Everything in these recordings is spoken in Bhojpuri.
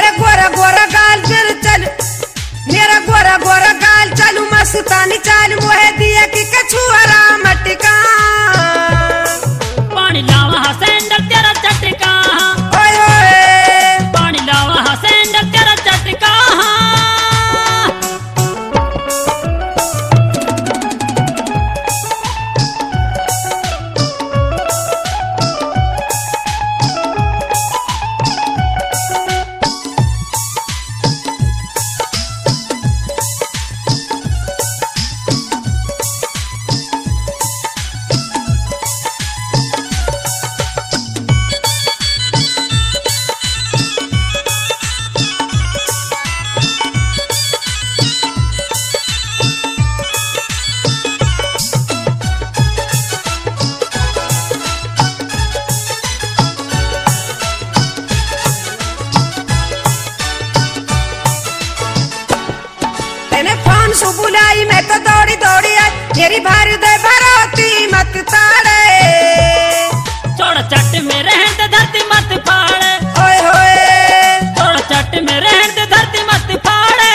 मेरा गोरा गोरा गाल चल चल, मेरा गोरा गोरा गाल चालू मस्तानी चाल मोहे दिया कि कछुआरा मटका। पानी लावा हा सैंडल तेरा चटका, ओए ओए पानी लावा हा सैंडल तेरा चटका। बुलाई मैं तो दौड़ी दौड़ी आई, मेरी भारी दे भरोती मत ताड़े। छोड़ चट में रहन दे धरती मत फाड़े, ओए होए छोड़ चट में रहन दे धरती मत फाड़े।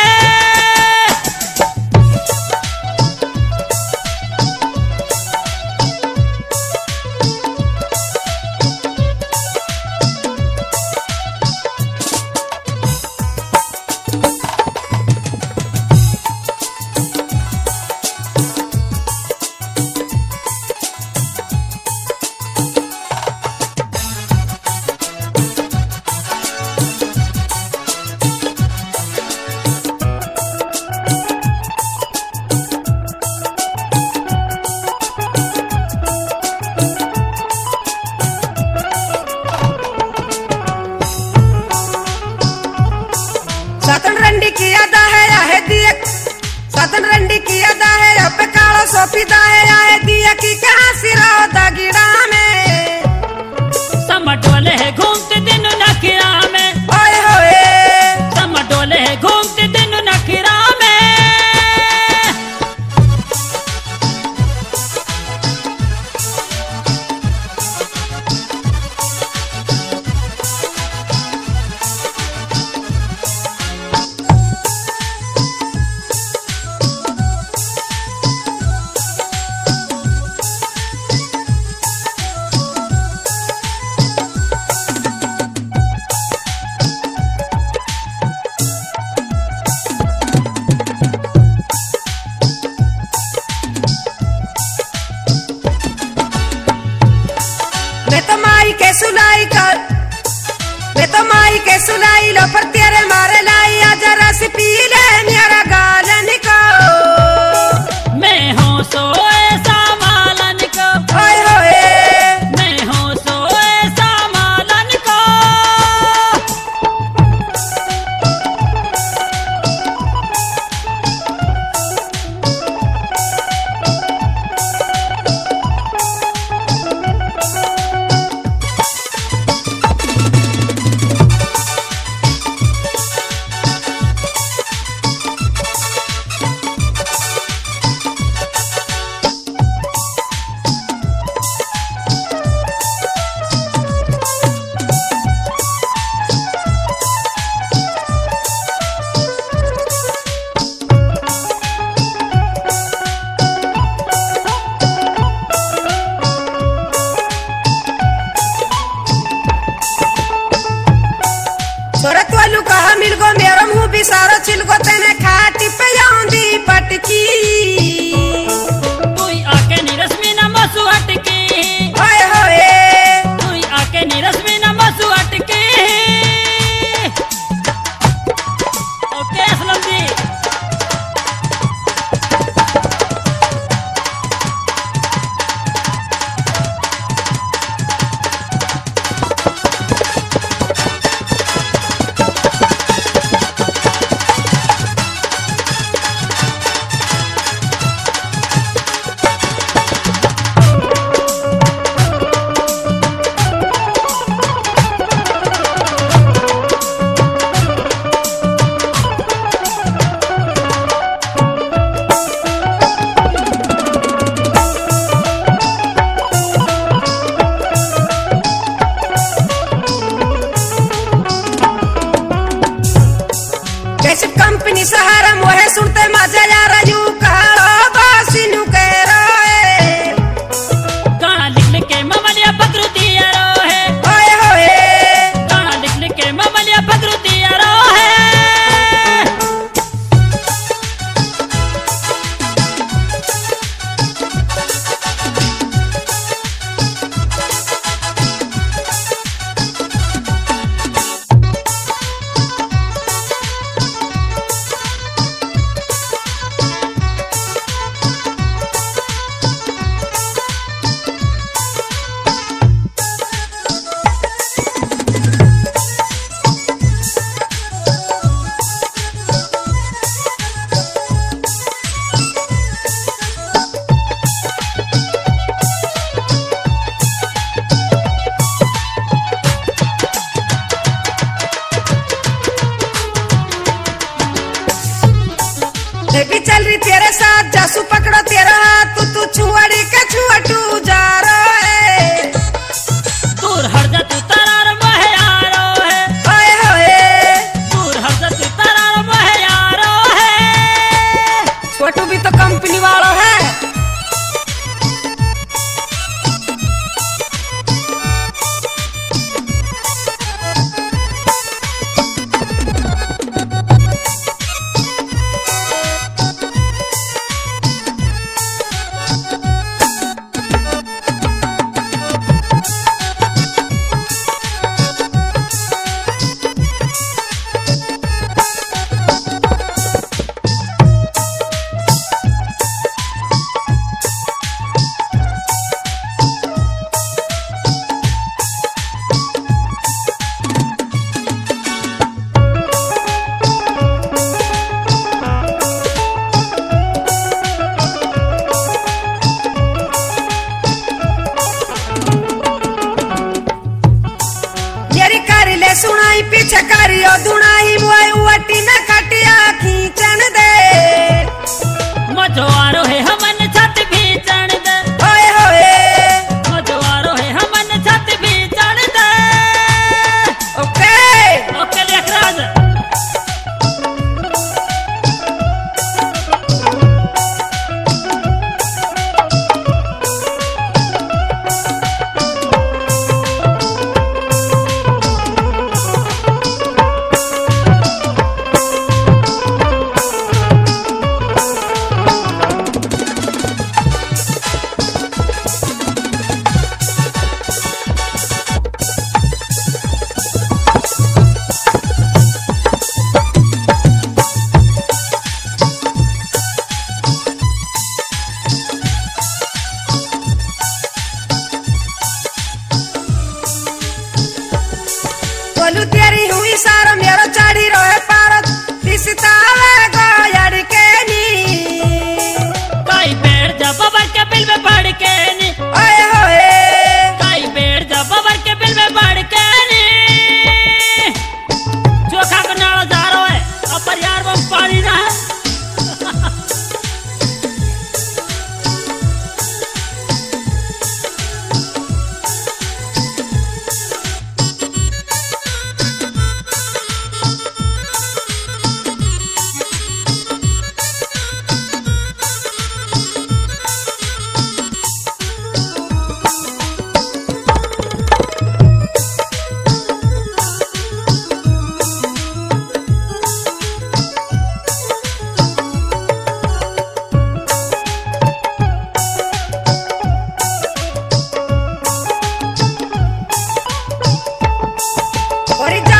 सतन रंडी की अदा है आहे दिया, सतन रंडी की अदा है अब काला सोफीदा है आहे दिया कि कहाँ सिरा दगिड़ा में। समटोले है घूमते दिन नखिरा में, ओए होए समटोले है घूमते दिन नखिरा में। सुलाई कर, मैं तो माई के सुलाई लो पर तेरे मारे लाई आजा रस पी ले मेरा गालन को। मैं हूँ सोए सामालन को, ओए होए मैं हूँ सोए सामालन को। सूरत वालू कहा मिल गो मेरा मुंह भी सारा चिलको तेने खाटी पे आंधी पटकी। तू आके निरस्मी न मसु हटके, ओए होए तू आके निरस्मी न मसु हटके। ओके असलम जी। सुनी सहारा मोहे सुनते मजा यार यू कालो बासिनु के रोए गाना लिख लिख के ममलिया पकड़ू दिया रोहे ओए होए गाना लिख लिख के ममलिया पकड़ू दिया रोहे बेबी चल रही तेरे साथ जासू पकड़ो तेरा हाथ तू छुआड़ी के छुआटू जा रोए दूर हट जा तू तरार मोहे यारो है ओए होए दूर हट जा तू तरार मोहे यारो है छोटू भी तो कंपनी वाला है सुनाई पीछे करियो दुनाई मुआई उटी न कटिया खींचन दे मजो आरो है हमन छत भी चढ़ दे ओए होए मजो आरो है हमन छत भी चढ़ दे ओके ओके देख राज बोलू तेरी हुई सारा मेरो चाड़ी रोए पारत दिसतावे गोयड़ के नी काई पेड़ जा बबर के बिल में पड़ के नी ओए होए काई पेड़ जा बबर के बिल में पड़ के नी चोखा का नाला जा रहा है अब यार वो पानी ना है और